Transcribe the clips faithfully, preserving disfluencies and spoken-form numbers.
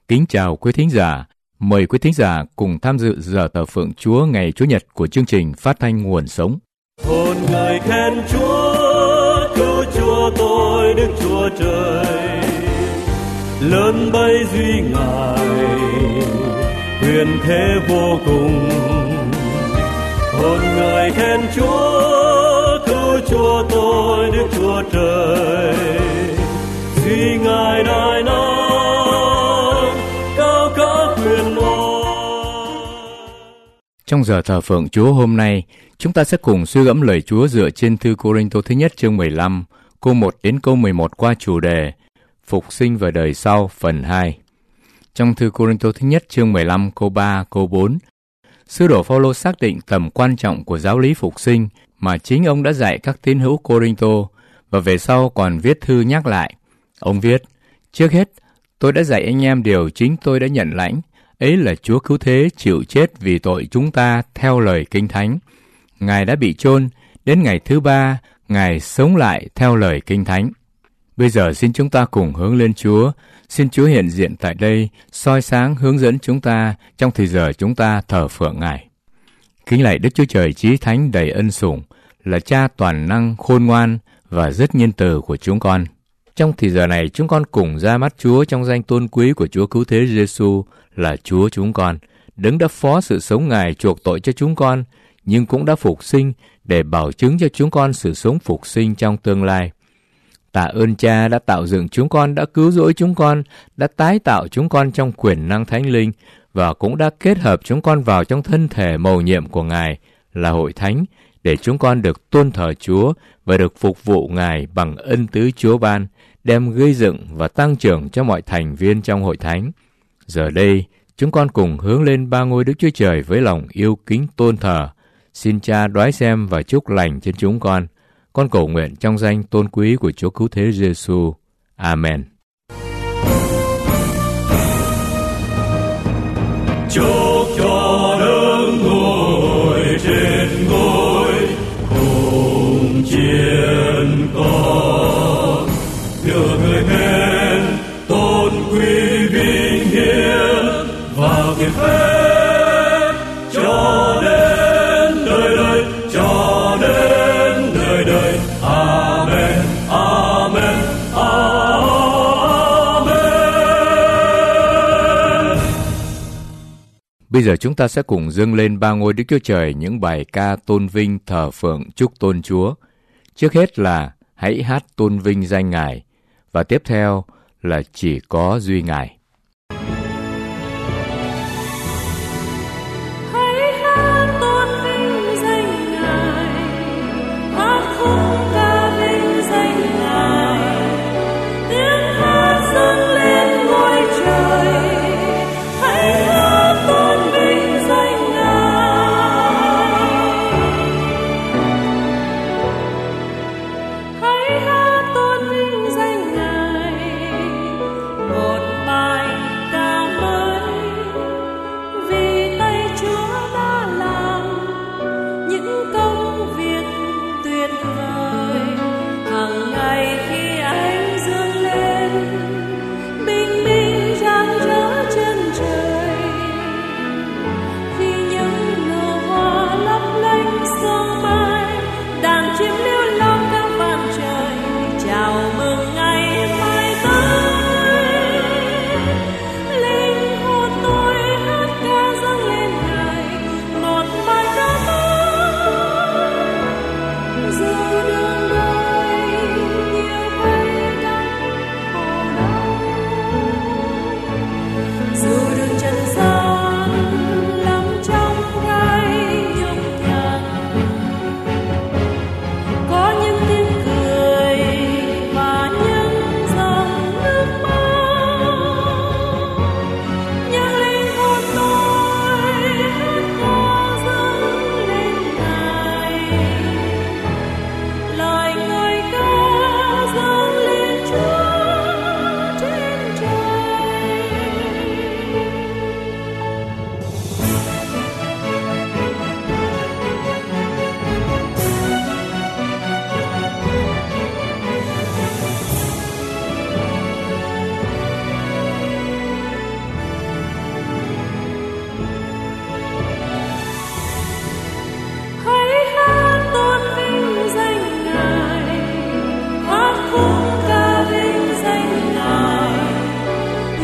Kính chào quý thính giả. Mời quý thính giả cùng tham dự giờ thờ phượng Chúa ngày Chủ nhật của chương trình Phát thanh Nguồn Sống. Hồn người khen Chúa, cứu Chúa tôi Đức Chúa Trời. Lớn bay duy Ngài, quyền thế vô cùng. Hồn người khen Chúa, cứu Chúa tôi Đức Chúa Trời. Duy Ngài đại năng, cao cả quyền môn. Trong giờ thờ phượng Chúa hôm nay, chúng ta sẽ cùng suy gẫm lời Chúa dựa trên thư Cô-rinh-tô thứ nhất chương mười lăm, câu một đến câu mười một qua chủ đề Phục sinh và đời sau phần hai. Trong thư Cô-rinh-tô thứ nhất chương mười lăm câu ba, câu bốn, Sứ đồ Phao-lô xác định tầm quan trọng của giáo lý phục sinh mà chính ông đã dạy các tín hữu Cô-rinh-tô, và về sau còn viết thư nhắc lại. Ông viết: Trước hết, tôi đã dạy anh em điều chính tôi đã nhận lãnh, ấy là Chúa cứu thế chịu chết vì tội chúng ta theo lời Kinh Thánh. Ngài đã bị chôn, đến ngày thứ ba, Ngài sống lại theo lời Kinh Thánh. Bây giờ xin chúng ta cùng hướng lên Chúa, xin Chúa hiện diện tại đây, soi sáng hướng dẫn chúng ta trong thời giờ chúng ta thờ phượng Ngài. Kính lạy Đức Chúa Trời Chí Thánh đầy ân sủng, là Cha toàn năng, khôn ngoan và rất nhân từ của chúng con. Trong thời giờ này, chúng con cùng ra mắt Chúa trong danh tôn quý của Chúa Cứu Thế Giêsu là Chúa chúng con, Đấng đã phó sự sống Ngài chuộc tội cho chúng con, nhưng cũng đã phục sinh để bảo chứng cho chúng con sự sống phục sinh trong tương lai. Tạ ơn Cha đã tạo dựng chúng con, đã cứu rỗi chúng con, đã tái tạo chúng con trong quyền năng Thánh Linh, và cũng đã kết hợp chúng con vào trong thân thể mầu nhiệm của Ngài là Hội Thánh, để chúng con được tôn thờ Chúa và được phục vụ Ngài bằng ân tứ Chúa ban, đem gây dựng và tăng trưởng cho mọi thành viên trong Hội Thánh. Giờ đây, chúng con cùng hướng lên ba ngôi Đức Chúa Trời với lòng yêu kính tôn thờ. Xin Cha đoái xem và chúc lành trên chúng con. Con cầu nguyện trong danh tôn quý của Chúa Cứu Thế Giêsu. Amen. Chúc cho Đấng ngồi trên ngôi cùng chiến con, được người khen tôn quý vinh hiển và kiệt phép cho đến đời đời, cho đến đời đời. Amen, amen, amen. Bây giờ chúng ta sẽ cùng dâng lên ba ngôi Đức Chúa Trời những bài ca tôn vinh thờ phượng chúc tôn Chúa. Trước hết là Hãy hát tôn vinh danh Ngài, và tiếp theo là Chỉ có duy Ngài. Hãy hát tôn vinh danh Ngài, một bài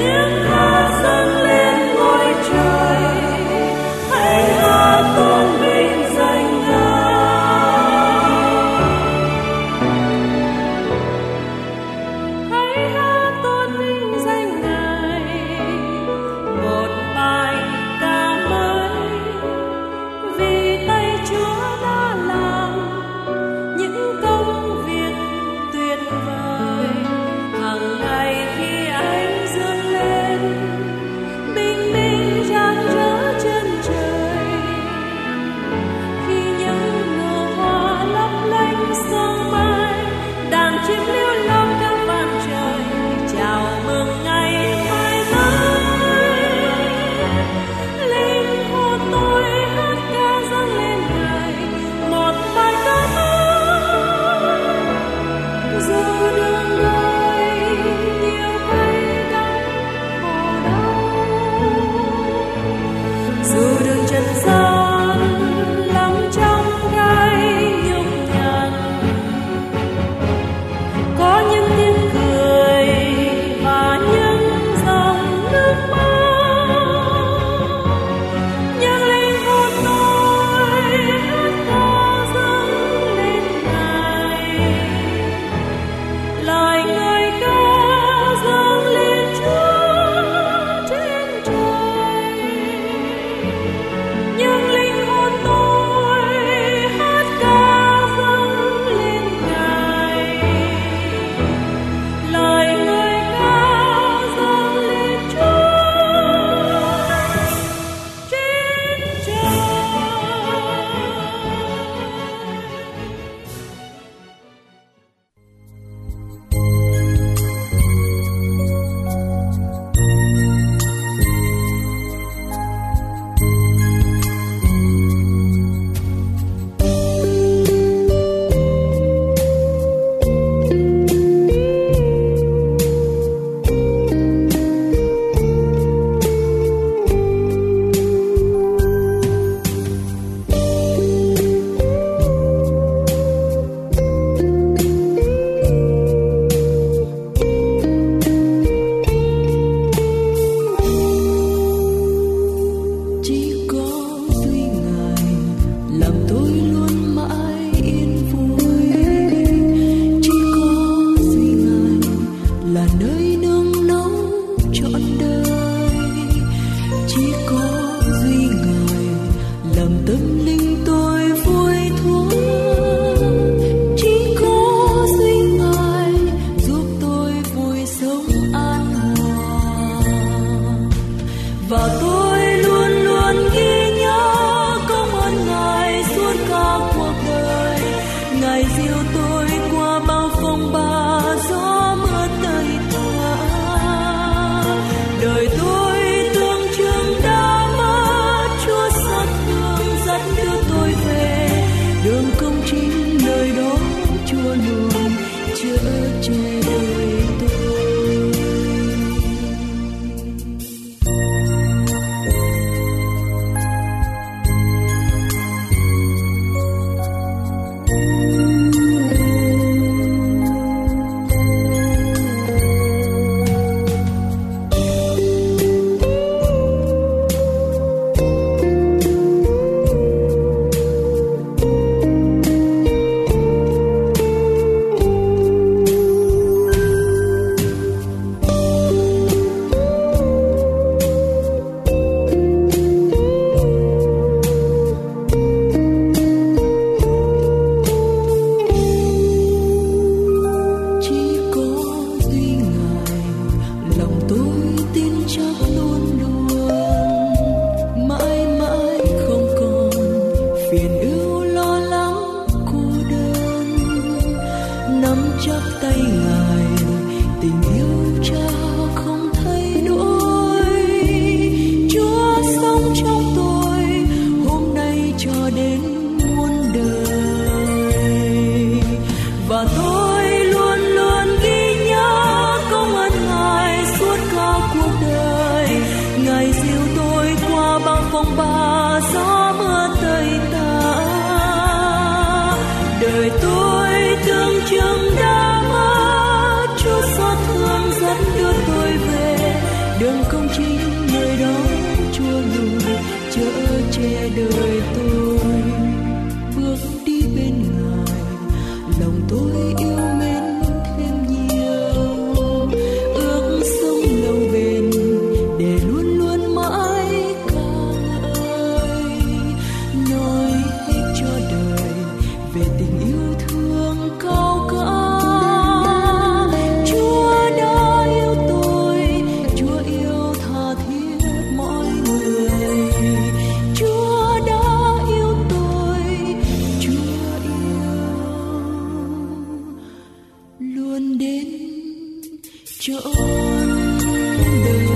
tiếng hát dâng lên ngôi trời, hãy hát tôn vinh danh Ngài, hãy hát tôn vinh danh Ngài, một bài ca mới vì tay Chúa đã làm những công việc tuyệt vời. Hằng ngày khi ánh dương lên đường công chính nơi đó Chúa luôn chở che đời tôi. Bước đi bên Ngài, lòng tôi yêu mến thêm nhiều, ước sống lâu bền để luôn luôn mãi ca ngợi, nói hết cho đời về tình yêu thương cao cả. Chúa đã yêu tôi, Chúa yêu tha thiết mọi người. Chúa đã yêu tôi, Chúa yêu luôn đến trọn đời.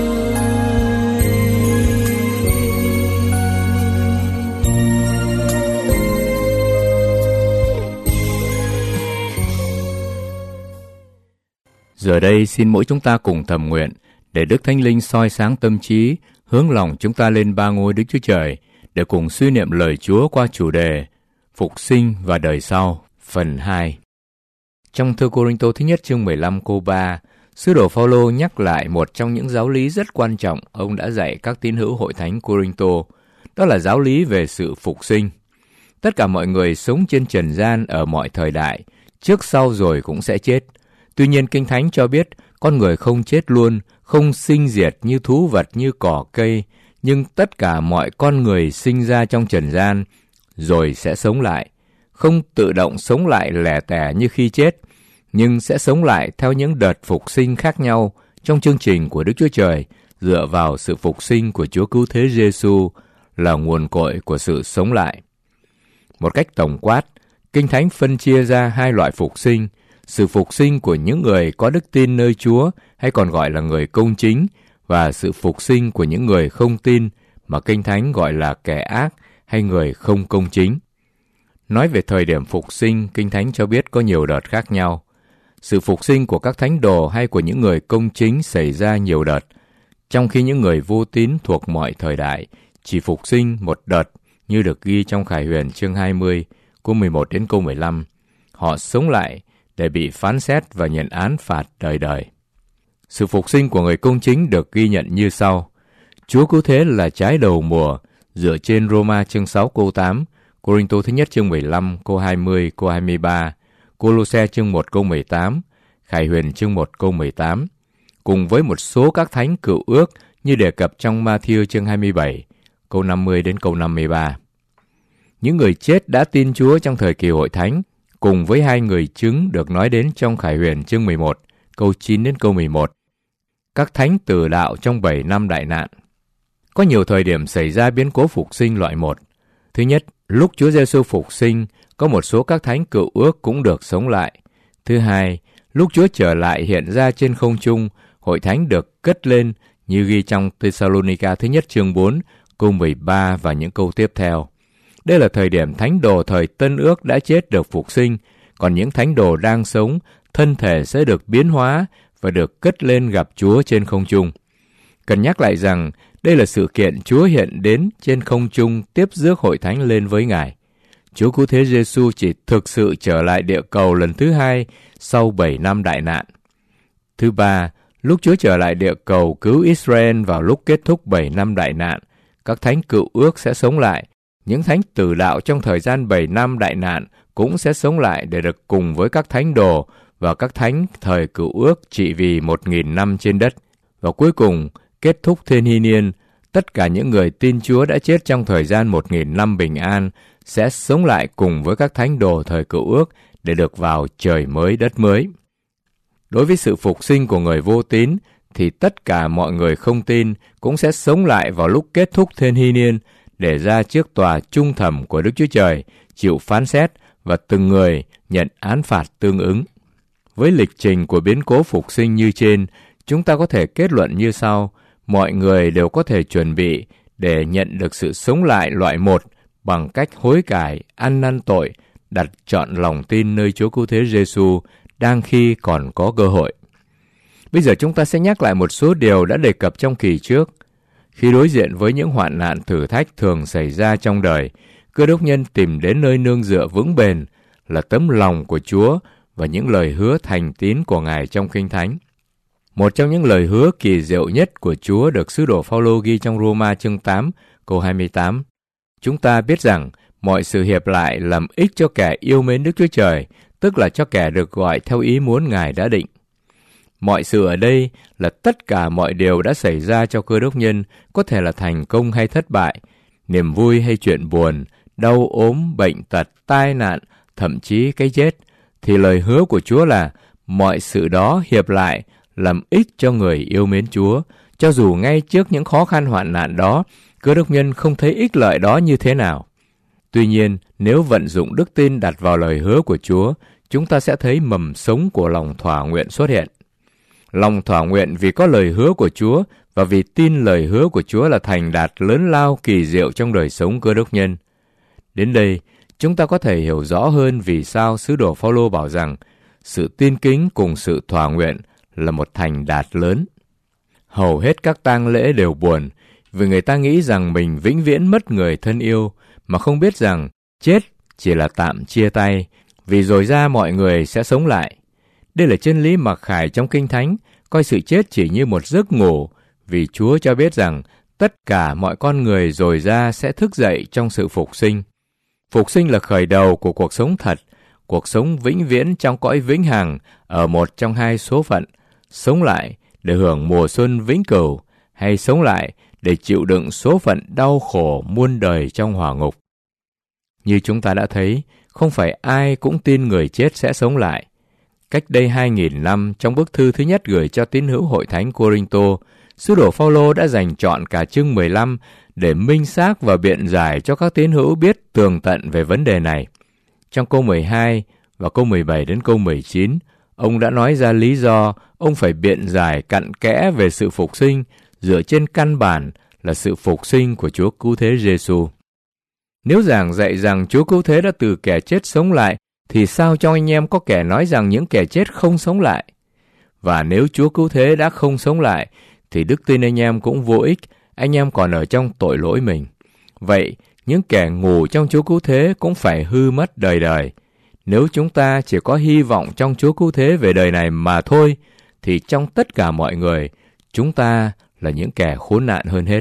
Giờ đây xin mỗi chúng ta cùng thầm nguyện để Đức Thánh Linh soi sáng tâm trí, hướng lòng chúng ta lên ba ngôi Đức Chúa Trời để cùng suy niệm lời Chúa qua chủ đề Phục sinh và đời sau, phần hai. Trong thư Cô-rinh-tô thứ nhất chương mười lăm câu ba, sứ đồ Phao-lô nhắc lại một trong những giáo lý rất quan trọng ông đã dạy các tín hữu hội thánh Cô-rinh-tô, đó là giáo lý về sự phục sinh. Tất cả mọi người sống trên trần gian ở mọi thời đại, trước sau rồi cũng sẽ chết. Tuy nhiên Kinh Thánh cho biết con người không chết luôn, không sinh diệt như thú vật như cỏ cây, nhưng tất cả mọi con người sinh ra trong trần gian rồi sẽ sống lại, không tự động sống lại lẻ tẻ như khi chết, nhưng sẽ sống lại theo những đợt phục sinh khác nhau trong chương trình của Đức Chúa Trời, dựa vào sự phục sinh của Chúa Cứu Thế Giêsu là nguồn cội của sự sống lại. Một cách tổng quát, Kinh Thánh phân chia ra hai loại phục sinh: sự phục sinh của những người có đức tin nơi Chúa, hay còn gọi là người công chính, và sự phục sinh của những người không tin, mà Kinh Thánh gọi là kẻ ác hay người không công chính. Nói về thời điểm phục sinh, Kinh Thánh cho biết có nhiều đợt khác nhau. Sự phục sinh của các thánh đồ hay của những người công chính xảy ra nhiều đợt, trong khi những người vô tín thuộc mọi thời đại chỉ phục sinh một đợt, như được ghi trong Khải Huyền chương hai mươi, câu mười một đến câu mười lăm. Họ sống lại để bị phán xét và nhận án phạt đời đời. Sự phục sinh của người công chính được ghi nhận như sau: Chúa Cứu Thế là trái đầu mùa, dựa trên Roma chương sáu câu tám, Cô-rinh-tô thứ nhất chương mười lăm câu hai mươi, câu hai mươi ba, Cô-lô-se chương một câu mười tám, Khải Huyền chương một câu mười tám, cùng với một số các thánh cựu ước như đề cập trong Ma-thi-ơ chương hai mươi bảy, câu năm mươi đến câu năm mươi ba. Những người chết đã tin Chúa trong thời kỳ hội thánh, cùng với hai người chứng được nói đến trong Khải Huyền chương mười một, câu chín đến câu mười một. Các thánh tử đạo trong bảy năm đại nạn. Có nhiều thời điểm xảy ra biến cố phục sinh loại một. Thứ nhất, lúc Chúa Giêsu phục sinh, có một số các thánh cựu ước cũng được sống lại. Thứ hai, lúc Chúa trở lại hiện ra trên không trung, hội thánh được cất lên như ghi trong Thê-sa-lô-ni-ca thứ nhất chương bốn, câu mười ba và những câu tiếp theo. Đây là thời điểm thánh đồ thời Tân Ước đã chết được phục sinh, còn những thánh đồ đang sống, thân thể sẽ được biến hóa và được cất lên gặp Chúa trên không trung. Cần nhắc lại rằng, đây là sự kiện Chúa hiện đến trên không trung tiếp rước hội thánh lên với Ngài. Chúa Cứu Thế Giêsu chỉ thực sự trở lại địa cầu lần thứ hai sau bảy năm đại nạn. Thứ ba, lúc Chúa trở lại địa cầu cứu Israel vào lúc kết thúc bảy năm đại nạn, các thánh cựu ước sẽ sống lại. Những thánh tử đạo trong thời gian bảy năm đại nạn cũng sẽ sống lại để được cùng với các thánh đồ và các thánh thời cựu ước trị vì một nghìn năm trên đất. Và cuối cùng, kết thúc thiên hy niên, tất cả những người tin Chúa đã chết trong thời gian một nghìn năm bình an sẽ sống lại cùng với các thánh đồ thời cựu ước để được vào trời mới đất mới. Đối với sự phục sinh của người vô tín, thì tất cả mọi người không tin cũng sẽ sống lại vào lúc kết thúc thiên hy niên để ra trước tòa trung thẩm của Đức Chúa Trời, chịu phán xét và từng người nhận án phạt tương ứng. Với lịch trình của biến cố phục sinh như trên, chúng ta có thể kết luận như sau: mọi người đều có thể chuẩn bị để nhận được sự sống lại loại một bằng cách hối cải, ăn năn tội, đặt trọn lòng tin nơi Chúa Cứu Thế Giêsu đang khi còn có cơ hội. Bây giờ chúng ta sẽ nhắc lại một số điều đã đề cập trong kỳ trước. Khi đối diện với những hoạn nạn thử thách thường xảy ra trong đời, Cơ Đốc nhân tìm đến nơi nương dựa vững bền là tấm lòng của Chúa và những lời hứa thành tín của Ngài trong Kinh Thánh. Một trong những lời hứa kỳ diệu nhất của Chúa được sứ đồ Phao-lô ghi trong Rô-ma chương tám, câu hai mươi tám. Chúng ta biết rằng mọi sự hiệp lại làm ích cho kẻ yêu mến Đức Chúa Trời, tức là cho kẻ được gọi theo ý muốn Ngài đã định. Mọi sự ở đây là tất cả mọi điều đã xảy ra cho Cơ Đốc nhân, có thể là thành công hay thất bại, niềm vui hay chuyện buồn, đau ốm, bệnh tật, tai nạn, thậm chí cái chết. Thì lời hứa của Chúa là mọi sự đó hiệp lại làm ích cho người yêu mến Chúa, cho dù ngay trước những khó khăn hoạn nạn đó, Cơ Đốc nhân không thấy ích lợi đó như thế nào. Tuy nhiên, nếu vận dụng đức tin đặt vào lời hứa của Chúa, chúng ta sẽ thấy mầm sống của lòng thỏa nguyện xuất hiện. Lòng thỏa nguyện vì có lời hứa của Chúa và vì tin lời hứa của Chúa là thành đạt lớn lao kỳ diệu trong đời sống Cơ Đốc nhân. Đến đây, chúng ta có thể hiểu rõ hơn vì sao sứ đồ Phao-lô bảo rằng sự tin kính cùng sự thỏa nguyện là một thành đạt lớn. Hầu hết các tang lễ đều buồn, vì người ta nghĩ rằng mình vĩnh viễn mất người thân yêu, mà không biết rằng chết chỉ là tạm chia tay, vì rồi ra mọi người sẽ sống lại. Đây là chân lý mặc khải trong Kinh Thánh, coi sự chết chỉ như một giấc ngủ, vì Chúa cho biết rằng tất cả mọi con người rồi ra sẽ thức dậy trong sự phục sinh. Phục sinh là khởi đầu của cuộc sống thật, cuộc sống vĩnh viễn trong cõi vĩnh hằng ở một trong hai số phận, sống lại để hưởng mùa xuân vĩnh cửu, hay sống lại để chịu đựng số phận đau khổ muôn đời trong hỏa ngục. Như chúng ta đã thấy, không phải ai cũng tin người chết sẽ sống lại. Cách đây hai nghìn năm, trong bức thư thứ nhất gửi cho tín hữu hội thánh Cô-rinh-tô, sứ đồ Phao-lô đã dành trọn cả chương mười lăm để minh xác và biện giải cho các tín hữu biết tường tận về vấn đề này. Trong câu mười hai và câu mười bảy đến câu mười chín, ông đã nói ra lý do ông phải biện giải cặn kẽ về sự phục sinh dựa trên căn bản là sự phục sinh của Chúa Cứu Thế Giêsu. Nếu giảng dạy rằng Chúa Cứu Thế đã từ kẻ chết sống lại, thì sao cho anh em có kẻ nói rằng những kẻ chết không sống lại? Và nếu Chúa Cứu Thế đã không sống lại, thì đức tin anh em cũng vô ích, anh em còn ở trong tội lỗi mình. Vậy, những kẻ ngủ trong Chúa Cứu Thế cũng phải hư mất đời đời. Nếu chúng ta chỉ có hy vọng trong Chúa Cứu Thế về đời này mà thôi, thì trong tất cả mọi người, chúng ta là những kẻ khốn nạn hơn hết.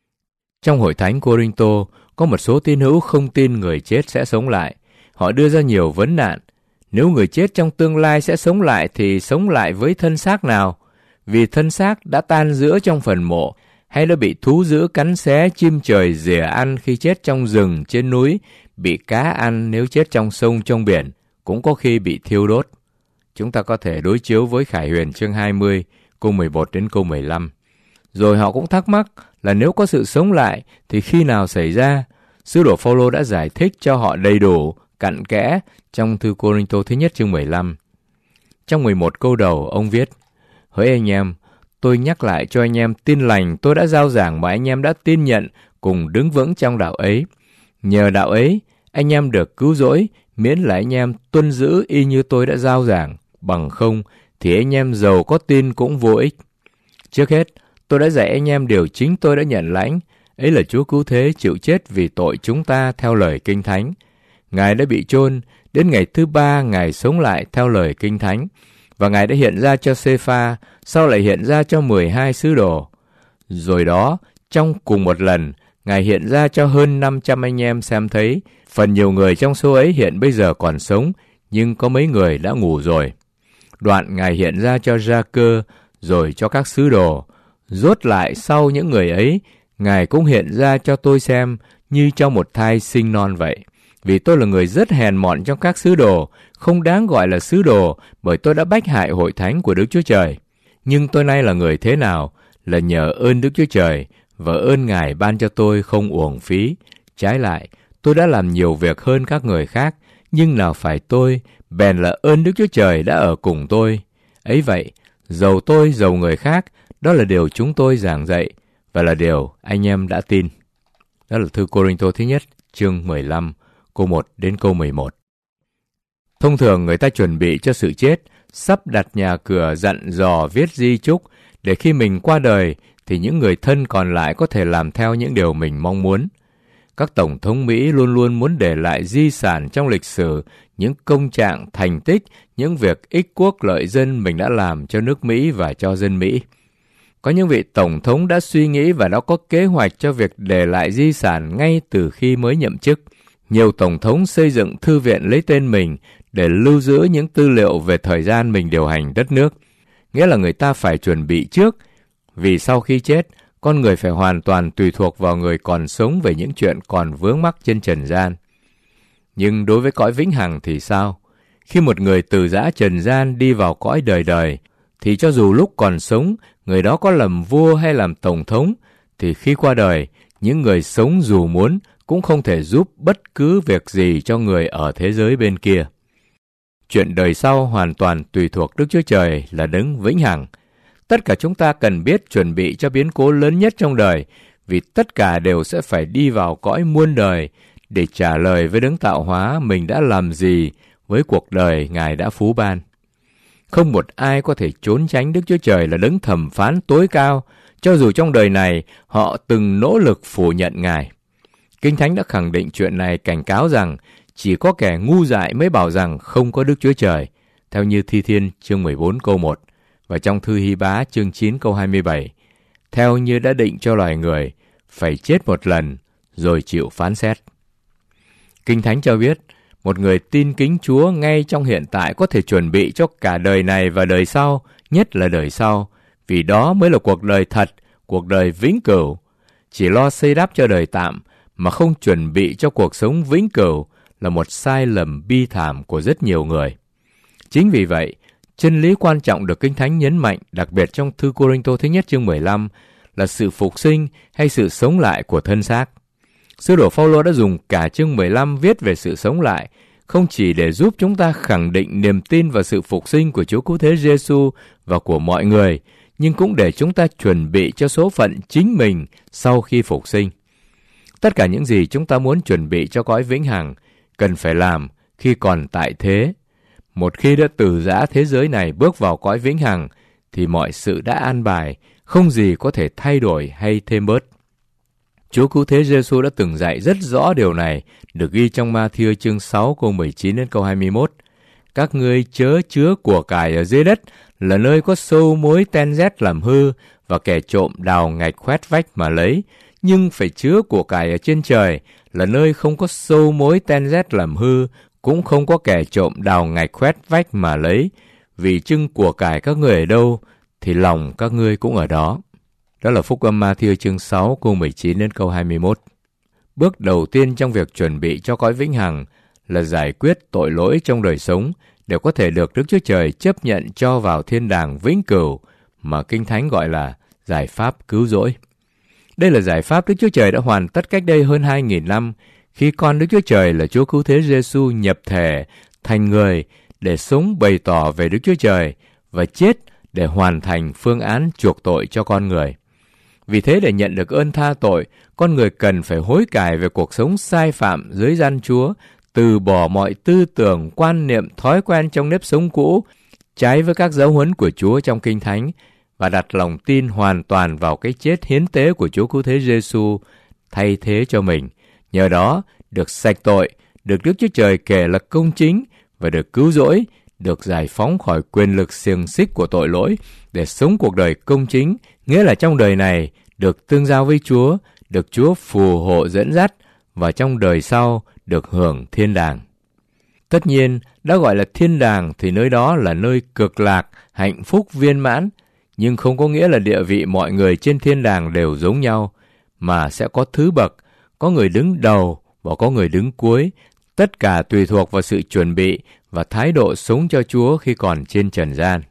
Trong hội thánh Cô-rinh-tô, có một số tín hữu không tin người chết sẽ sống lại. Họ đưa ra nhiều vấn nạn. Nếu người chết trong tương lai sẽ sống lại thì sống lại với thân xác nào? Vì thân xác đã tan rữa trong phần mộ, hay đã bị thú dữ cắn xé, chim trời rỉa ăn khi chết trong rừng, trên núi, bị cá ăn nếu chết trong sông, trong biển, cũng có khi bị thiêu đốt. Chúng ta có thể đối chiếu với Khải Huyền chương hai mươi, câu mười một đến câu mười lăm. Rồi họ cũng thắc mắc là nếu có sự sống lại thì khi nào xảy ra? Sứ đồ Phao-lô đã giải thích cho họ đầy đủ, cặn kẽ trong thư Cô-rinh-tô thứ nhất chương mười lăm. Trong mười một câu đầu, ông viết: Hỡi anh em, tôi nhắc lại cho anh em tin lành tôi đã rao giảng mà anh em đã tin nhận, cùng đứng vững trong đạo ấy. Nhờ đạo ấy, anh em được cứu rỗi, miễn là anh em tuân giữ y như tôi đã rao giảng. Bằng không, thì anh em giàu có tin cũng vô ích. Trước hết, tôi đã dạy anh em điều chính tôi đã nhận lãnh, ấy là Chúa Cứu Thế chịu chết vì tội chúng ta theo lời Kinh Thánh. Ngài đã bị chôn, đến ngày thứ ba Ngài sống lại theo lời Kinh Thánh, và Ngài đã hiện ra cho Sê-pha, sau lại hiện ra cho mười hai sứ đồ. Rồi đó, trong cùng một lần, Ngài hiện ra cho hơn năm trăm anh em xem thấy, phần nhiều người trong số ấy hiện bây giờ còn sống, nhưng có mấy người đã ngủ rồi. Đoạn Ngài hiện ra cho Gia-cơ, rồi cho các sứ đồ. Rốt lại sau những người ấy, Ngài cũng hiện ra cho tôi xem như cho một thai sinh non vậy. Vì tôi là người rất hèn mọn trong các sứ đồ, không đáng gọi là sứ đồ, bởi tôi đã bách hại hội thánh của Đức Chúa Trời. Nhưng tôi nay là người thế nào? Là nhờ ơn Đức Chúa Trời, và ơn Ngài ban cho tôi không uổng phí. Trái lại, tôi đã làm nhiều việc hơn các người khác, nhưng nào phải tôi, bèn là ơn Đức Chúa Trời đã ở cùng tôi. Ấy vậy, dầu tôi, dầu người khác, đó là điều chúng tôi giảng dạy, và là điều anh em đã tin. Đó là thư Cô-rinh-tô thứ nhất, chương mười lăm, câu một đến câu mười một. Thông thường người ta chuẩn bị cho sự chết, sắp đặt nhà cửa, dặn dò, viết di chúc, để khi mình qua đời thì những người thân còn lại có thể làm theo những điều mình mong muốn. Các tổng thống Mỹ luôn luôn muốn để lại di sản trong lịch sử những công trạng, thành tích, những việc ích quốc lợi dân mình đã làm cho nước Mỹ và cho dân Mỹ. Có những vị tổng thống đã suy nghĩ và đã có kế hoạch cho việc để lại di sản ngay từ khi mới nhậm chức. Nhiều tổng thống xây dựng thư viện lấy tên mình để lưu giữ những tư liệu về thời gian mình điều hành đất nước. Nghĩa là người ta phải chuẩn bị trước, vì sau khi chết, con người phải hoàn toàn tùy thuộc vào người còn sống về những chuyện còn vướng mắc trên trần gian. Nhưng đối với cõi vĩnh hằng thì sao? Khi một người từ giã trần gian đi vào cõi đời đời, thì cho dù lúc còn sống, người đó có làm vua hay làm tổng thống, thì khi qua đời, những người sống dù muốn cũng không thể giúp bất cứ việc gì cho người ở thế giới bên kia. Chuyện đời sau hoàn toàn tùy thuộc Đức Chúa Trời là đấng vĩnh hằng. Tất cả chúng ta cần biết chuẩn bị cho biến cố lớn nhất trong đời, vì tất cả đều sẽ phải đi vào cõi muôn đời để trả lời với đấng tạo hóa mình đã làm gì với cuộc đời Ngài đã phú ban. Không một ai có thể trốn tránh Đức Chúa Trời là đấng thẩm phán tối cao, cho dù trong đời này họ từng nỗ lực phủ nhận Ngài. Kinh Thánh đã khẳng định chuyện này, cảnh cáo rằng chỉ có kẻ ngu dại mới bảo rằng không có Đức Chúa Trời, theo như Thi Thiên chương mười bốn câu một, và trong thư Hy Bá chương chín câu hai mươi bảy, theo như đã định cho loài người, phải chết một lần rồi chịu phán xét. Kinh Thánh cho biết, một người tin kính Chúa ngay trong hiện tại có thể chuẩn bị cho cả đời này và đời sau, nhất là đời sau, vì đó mới là cuộc đời thật, cuộc đời vĩnh cửu. Chỉ lo xây đắp cho đời tạm mà không chuẩn bị cho cuộc sống vĩnh cửu là một sai lầm bi thảm của rất nhiều người. Chính vì vậy, chân lý quan trọng được Kinh Thánh nhấn mạnh, đặc biệt trong thư Cô-rinh-tô thứ nhất chương mười lăm, là sự phục sinh hay sự sống lại của thân xác. Sứ đồ Phao-lô đã dùng cả chương mười lăm viết về sự sống lại, không chỉ để giúp chúng ta khẳng định niềm tin vào sự phục sinh của Chúa Cứu Thế Giê-xu và của mọi người, nhưng cũng để chúng ta chuẩn bị cho số phận chính mình sau khi phục sinh. Tất cả những gì chúng ta muốn chuẩn bị cho cõi vĩnh hằng cần phải làm khi còn tại thế. Một khi đã từ giã thế giới này bước vào cõi vĩnh hằng, thì mọi sự đã an bài, không gì có thể thay đổi hay thêm bớt. Chúa Cứu Thế Giê-xu đã từng dạy rất rõ điều này, được ghi trong Ma-thi-ơ chương sáu câu mười chín đến câu hai mươi mốt. Các ngươi chớ chứa của cải ở dưới đất, là nơi có sâu mối ten rét làm hư, và kẻ trộm đào ngạch khoét vách mà lấy, nhưng phải chứa của cải ở trên trời, là nơi không có sâu mối ten rét làm hư, cũng không có kẻ trộm đào ngạch khoét vách mà lấy, vì chưng của cải các ngươi ở đâu, thì lòng các ngươi cũng ở đó. Đó là Phúc âm Ma-thi-ơ chương sáu câu mười chín đến câu hai mươi mốt. Bước đầu tiên trong việc chuẩn bị cho cõi vĩnh hằng là giải quyết tội lỗi trong đời sống để có thể được Đức Chúa Trời chấp nhận cho vào thiên đàng vĩnh cửu mà Kinh Thánh gọi là giải pháp cứu rỗi. Đây là giải pháp Đức Chúa Trời đã hoàn tất cách đây hơn hai nghìn năm khi con Đức Chúa Trời là Chúa Cứu Thế Giê-xu nhập thể thành người để sống bày tỏ về Đức Chúa Trời và chết để hoàn thành phương án chuộc tội cho con người. Vì thế, để nhận được ơn tha tội, con người cần phải hối cải về cuộc sống sai phạm dưới gian Chúa, từ bỏ mọi tư tưởng, quan niệm, thói quen trong nếp sống cũ, trái với các giáo huấn của Chúa trong Kinh Thánh, và đặt lòng tin hoàn toàn vào cái chết hiến tế của Chúa Cứu Thế Giê-xu thay thế cho mình. Nhờ đó, được sạch tội, được Đức Chúa Trời kể là công chính và được cứu rỗi, được giải phóng khỏi quyền lực xiềng xích của tội lỗi để sống cuộc đời công chính, nghĩa là trong đời này được tương giao với Chúa, được Chúa phù hộ dẫn dắt, và trong đời sau được hưởng thiên đàng. Tất nhiên, đã gọi là thiên đàng thì nơi đó là nơi cực lạc, hạnh phúc viên mãn, nhưng không có nghĩa là địa vị mọi người trên thiên đàng đều giống nhau, mà sẽ có thứ bậc, có người đứng đầu và có người đứng cuối, tất cả tùy thuộc vào sự chuẩn bị và thái độ sống cho Chúa khi còn trên trần gian.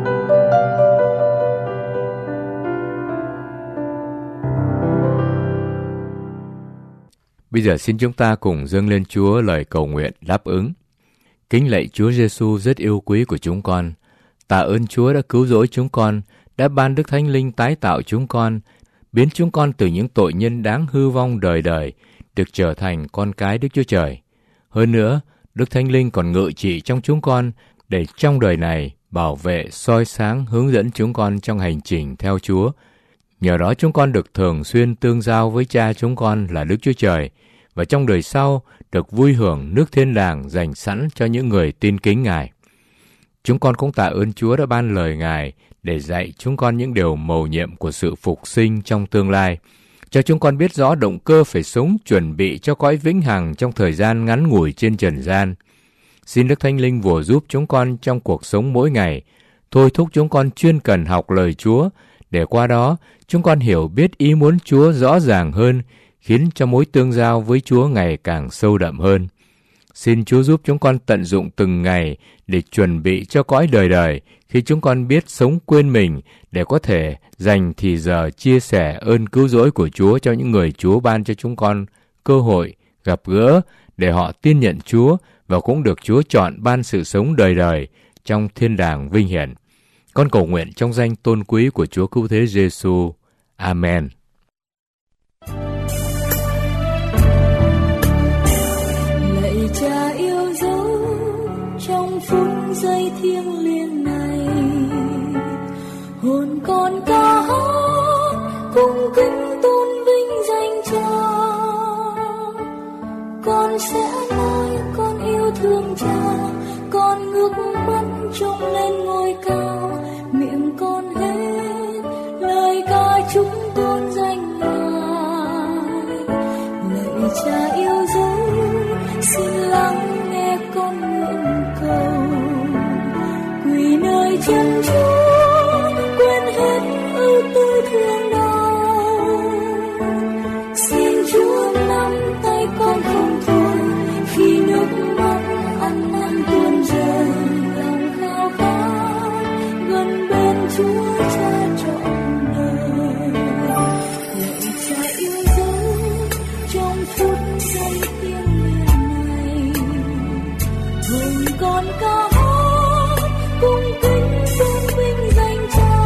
Bây giờ xin chúng ta cùng dâng lên Chúa lời cầu nguyện đáp ứng. Kính lạy Chúa Giê-xu rất yêu quý của chúng con. Tạ ơn Chúa đã cứu rỗi chúng con, đã ban Đức Thánh Linh tái tạo chúng con, biến chúng con từ những tội nhân đáng hư vong đời đời, được trở thành con cái Đức Chúa Trời. Hơn nữa, Đức Thánh Linh còn ngự trị trong chúng con để trong đời này bảo vệ, soi sáng, hướng dẫn chúng con trong hành trình theo Chúa. Nhờ đó chúng con được thường xuyên tương giao với Cha chúng con là Đức Chúa Trời, và trong đời sau được vui hưởng nước thiên đàng dành sẵn cho những người tin kính Ngài. Chúng con cũng tạ ơn Chúa đã ban lời Ngài để dạy chúng con những điều mầu nhiệm của sự phục sinh trong tương lai, cho chúng con biết rõ động cơ phải sống chuẩn bị cho cõi vĩnh hằng trong thời gian ngắn ngủi trên trần gian. Xin Đức Thánh Linh phù giúp chúng con trong cuộc sống mỗi ngày, thôi thúc chúng con chuyên cần học lời Chúa, để qua đó chúng con hiểu biết ý muốn Chúa rõ ràng hơn, khiến cho mối tương giao với Chúa ngày càng sâu đậm hơn. Xin Chúa giúp chúng con tận dụng từng ngày để chuẩn bị cho cõi đời đời, khi chúng con biết sống quên mình để có thể dành thì giờ chia sẻ ơn cứu rỗi của Chúa cho những người Chúa ban cho chúng con cơ hội gặp gỡ để họ tin nhận Chúa và cũng được Chúa chọn ban sự sống đời đời trong thiên đàng vinh hiển. Con cầu nguyện trong danh tôn quý của Chúa Cứu Thế Giêsu. Amen. Lạy Cha yêu dấu trong phút giây thiêng liêng này, hồn con ca hát cung kính tôn vinh danh Cha. Con sẽ nói con yêu thương Cha, con ngước mắt trông lên ngôi cao, miệng con hết lời ca chúc tôn danh Ngài. Lạy Cha yêu dấu, xin lắng nghe con nguyện cầu, quỳ nơi chân Chúa quên hết ưu tư thương đau. Xin Chúa nắm tay con không thôi, khi nước mắt ăn năn tuôn rơi, lòng khao khát gần bên Chúa Cha trọn đời. Lạy Cha yêu dấu trong phút giây thiêng liêng này, hồn con ca hát cung kính tôn vinh danh Cha.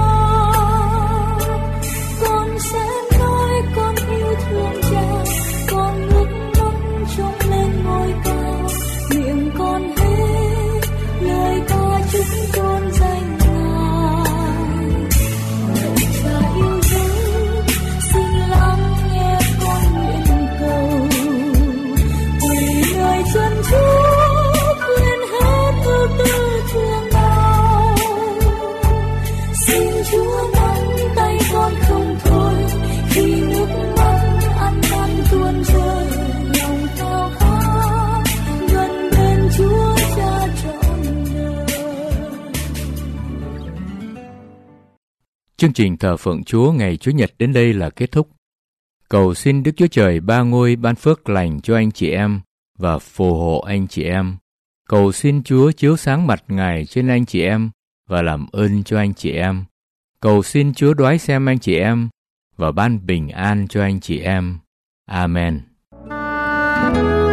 Con sẽ nói con yêu thương Cha, con ngước mắt trông lên ngôi cao, miệng con hết lời ca chúc tôn danh Ngài. Lạy Cha yêu dấu, xin lắng nghe con nguyện cầu, quỳ nơi chân Chúa quên hết ưu tư thương đau. Xin Chúa nắm tay con không thôi, khi nước mắt ăn năn tuôn rơi, lòng khao khát gần bên Chúa Cha trọn đời. Chương trình thờ phượng Chúa ngày Chủ nhật đến đây là kết thúc. Cầu xin Đức Chúa Trời ba ngôi ban phước lành cho anh chị em và phù hộ anh chị em. Cầu xin Chúa chiếu sáng mặt Ngài trên anh chị em và làm ơn cho anh chị em. Cầu xin Chúa đoái xem anh chị em và ban bình an cho anh chị em. Amen.